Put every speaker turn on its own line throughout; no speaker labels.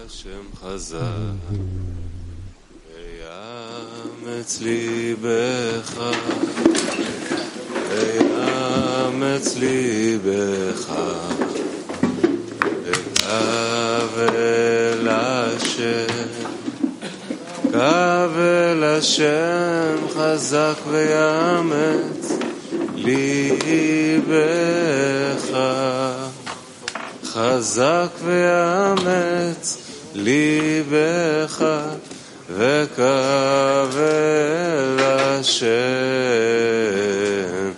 קבל השם חזק ויאמץ ליבך, חזק ויאמץ ליבך, וקבל השם,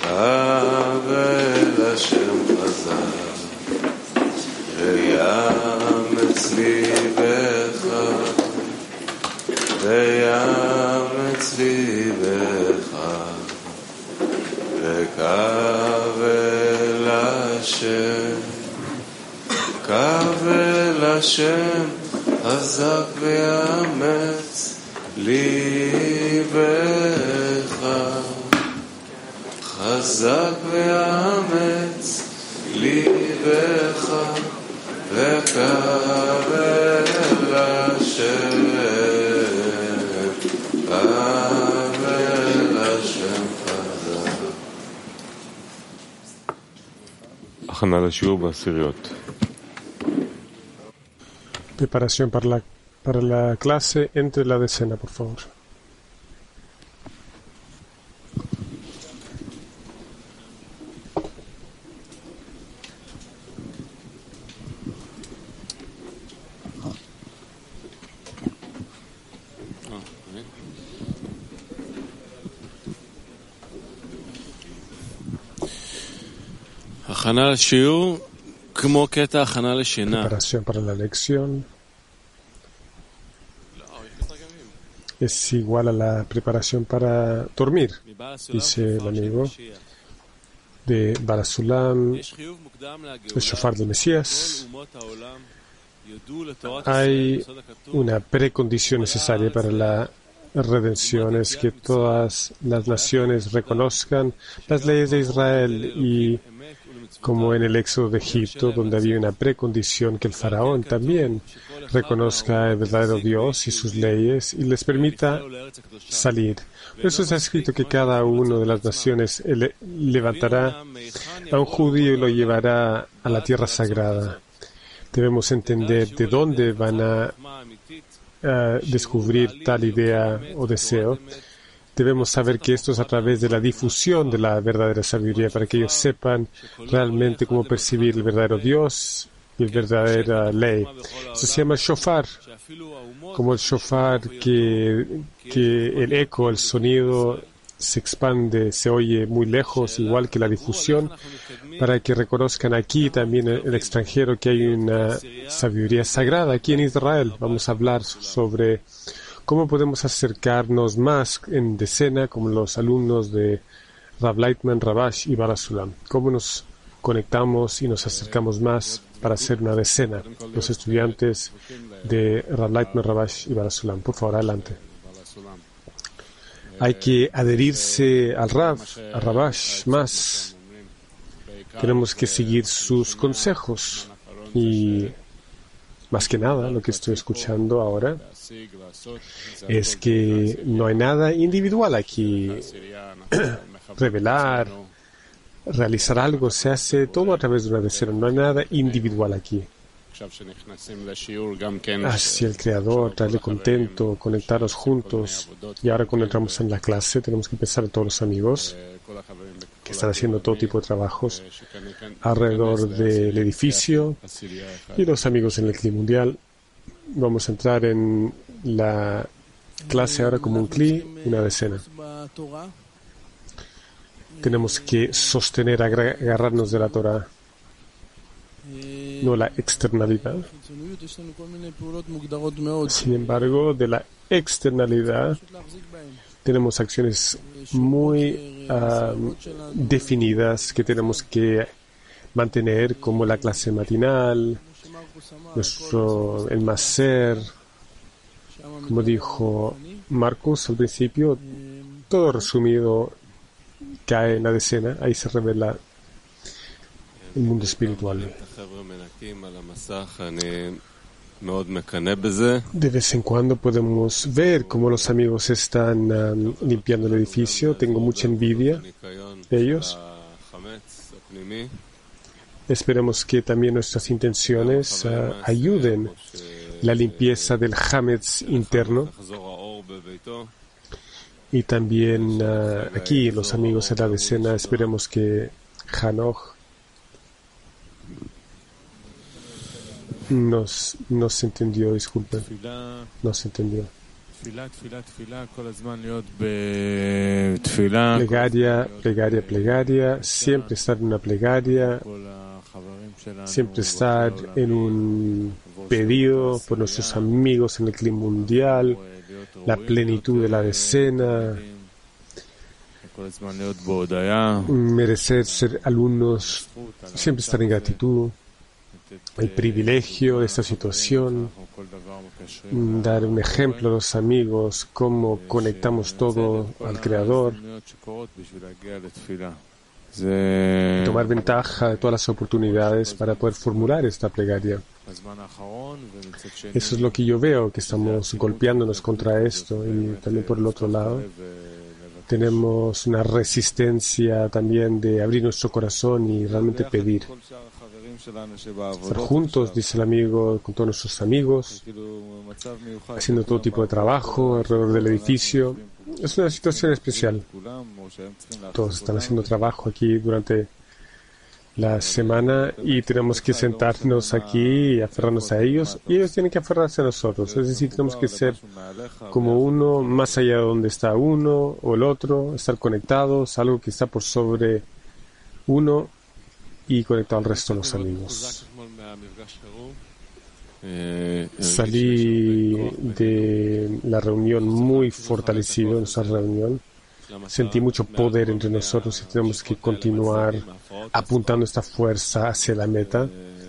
קבל השם חזק ויאמץ ליבך, ויאמץ ליבך, וקבל השם, קבל השם חזק ויאמץ ליבך, חזק ויאמץ ליבך, וקבל השם, קבל השם חזק. הכנה לשיעור בעשיריות.
Preparación para la clase entre la decena, por favor.
הכנה לשיעור כמו קטע הכנה לשינה.
Preparación para la lección es igual a la preparación para dormir, dice el amigo de Barasulam, el shofar del Mesías. Hay una precondición necesaria para la redención, es que todas las naciones reconozcan las leyes de Israel, y como en el éxodo de Egipto, donde había una precondición que el faraón también reconozca el verdadero Dios y sus leyes y les permita salir. Por eso está escrito que cada una de las naciones levantará a un judío y lo llevará a la tierra sagrada. Debemos entender de dónde van a descubrir tal idea o deseo. Debemos saber que esto es a través de la difusión de la verdadera sabiduría, para que ellos sepan realmente cómo percibir el verdadero Dios y la verdadera ley. Eso se llama shofar, como el shofar que el eco, el sonido se expande, se oye muy lejos, igual que la difusión, para que reconozcan aquí también el extranjero que hay una sabiduría sagrada aquí en Israel. Vamos a hablar sobre cómo podemos acercarnos más en decena, como los alumnos de Rav Lightman, Rabash y Barasulam. Cómo nos conectamos y nos acercamos más para hacer una decena, los estudiantes de Rav Lightman, Rabash y Barasulam. Por favor, adelante. Hay que adherirse al Rav, a Rabash más. Tenemos que seguir sus consejos. Y más que nada, lo que estoy escuchando ahora es que no hay nada individual aquí. Revelar, realizar algo, se hace todo a través de una decena. No hay nada individual aquí. Así el Creador, traerle contento, conectarnos juntos. Y ahora cuando entramos en la clase tenemos que pensar en todos los amigos que están haciendo todo tipo de trabajos alrededor del edificio y los amigos en el Cli Mundial. Vamos a entrar en la clase ahora como un Cli, una decena. Tenemos que sostener, agarrarnos de la Torah, no la externalidad. Sin embargo, de la externalidad tenemos acciones muy definidas que tenemos que mantener, como la clase matinal, el Maser, como dijo Marcos al principio, todo resumido cae en la decena. Ahí se revela el mundo espiritual. De vez en cuando podemos ver cómo los amigos están limpiando el edificio. Tengo mucha envidia de ellos. Esperemos que también nuestras intenciones ayuden la limpieza del Hametz interno. Y también aquí, los amigos de la decena, esperemos que Hanoch nos entendió, disculpen, nos entendió. Plegaria, plegaria, plegaria, siempre estar en una plegaria, siempre estar en un pedido por nuestros amigos en el clima mundial, la plenitud de la decena, merecer ser alumnos, siempre estar en gratitud, el privilegio de esta situación, dar un ejemplo a los amigos, cómo conectamos todo al Creador, tomar ventaja de todas las oportunidades para poder formular esta plegaria. Eso es lo que yo veo, que estamos golpeándonos contra esto, y también por el otro lado tenemos una resistencia también de abrir nuestro corazón y realmente pedir. Estar juntos, dice el amigo, con todos nuestros amigos, haciendo todo tipo de trabajo alrededor del edificio. Es una situación especial. Todos están haciendo trabajo aquí durante la semana y tenemos que sentarnos aquí y aferrarnos a ellos, y ellos tienen que aferrarse a nosotros. Es decir, tenemos que ser como uno, más allá de donde está uno o el otro, estar conectados, algo que está por sobre uno y conectado al resto de los amigos. Salí de la reunión muy fortalecido, en nuestra reunión. Sentí mucho poder entre nosotros y tenemos que continuar apuntando esta fuerza hacia la meta.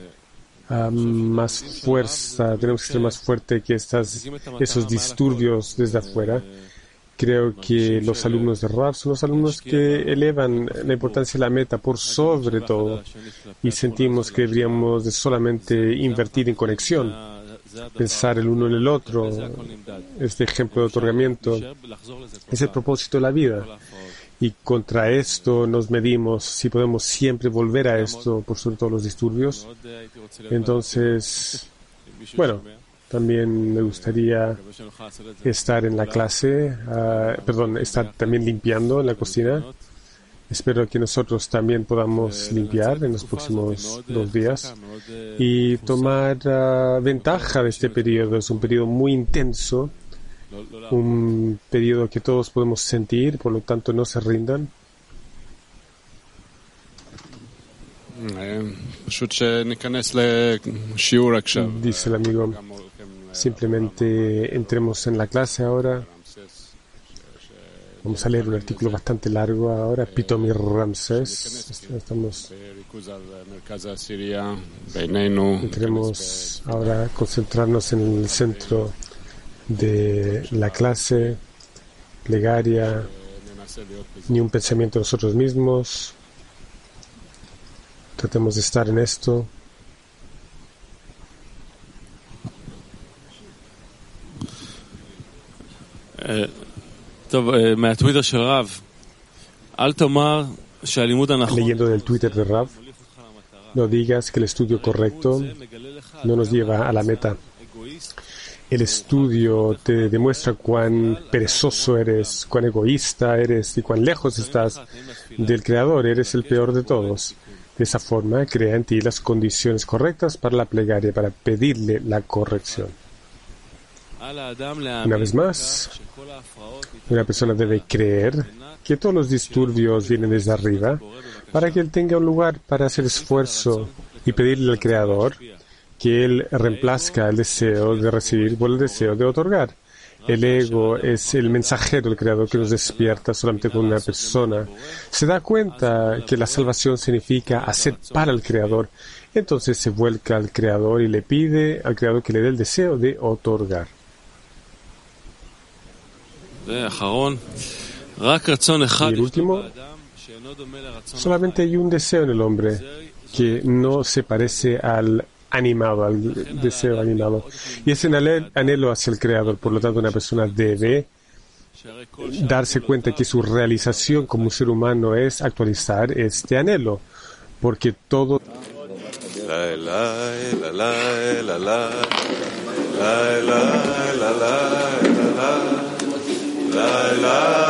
Más fuerza, tenemos que ser más fuerte que esos disturbios desde afuera. Creo que los alumnos de Rav son los alumnos que elevan la importancia de la meta por sobre todo, y sentimos que deberíamos de solamente invertir en conexión, pensar el uno en el otro. Este ejemplo de otorgamiento es el propósito de la vida, y contra esto nos medimos si podemos siempre volver a esto por sobre todos los disturbios. Entonces, bueno, también me gustaría estar en la clase, estar también limpiando en la cocina. Espero que nosotros también podamos limpiar en los próximos 2 días y tomar ventaja de este periodo. Es un periodo muy intenso, un periodo que todos podemos sentir, por lo tanto no se rindan. Dice el amigo, simplemente entremos en la clase ahora. Vamos a leer un artículo bastante largo ahora, Pitom y Ramsés. Queremos ahora concentrarnos en el centro de la clase, plegaria, ni un pensamiento de nosotros mismos. Tratemos de estar en esto. Leyendo del Twitter de Rav, no digas que el estudio correcto no nos lleva a la meta. El estudio te demuestra cuán perezoso eres, cuán egoísta eres y cuán lejos estás del Creador. Eres el peor de todos. De esa forma, crea en ti las condiciones correctas para la plegaria, para pedirle la corrección. Una vez más, una persona debe creer que todos los disturbios vienen desde arriba para que él tenga un lugar para hacer esfuerzo y pedirle al Creador que él reemplazca el deseo de recibir por el deseo de otorgar. El ego es el mensajero del Creador que nos despierta solamente con una persona. Se da cuenta que la salvación significa hacer para el Creador. Entonces se vuelca al Creador y le pide al Creador que le dé el deseo de otorgar. Y el último, solamente hay un deseo en el hombre que no se parece al animado, al deseo animado. Y es un anhelo hacia el Creador. Por lo tanto, una persona debe darse cuenta que su realización como un ser humano es actualizar este anhelo, porque todo
la